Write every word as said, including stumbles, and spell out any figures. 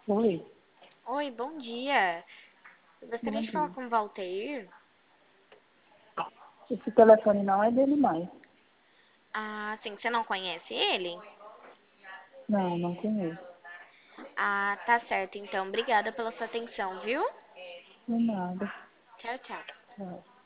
Oi, Oi, bom dia. Eu gostaria bom de falar dia. com o Valteir. Esse telefone não é dele mais. Ah, sim, você não conhece ele? Não, não conheço. Ah, tá certo, então. Obrigada pela sua atenção, viu? Não é nada. Tchau, tchau. Tchau.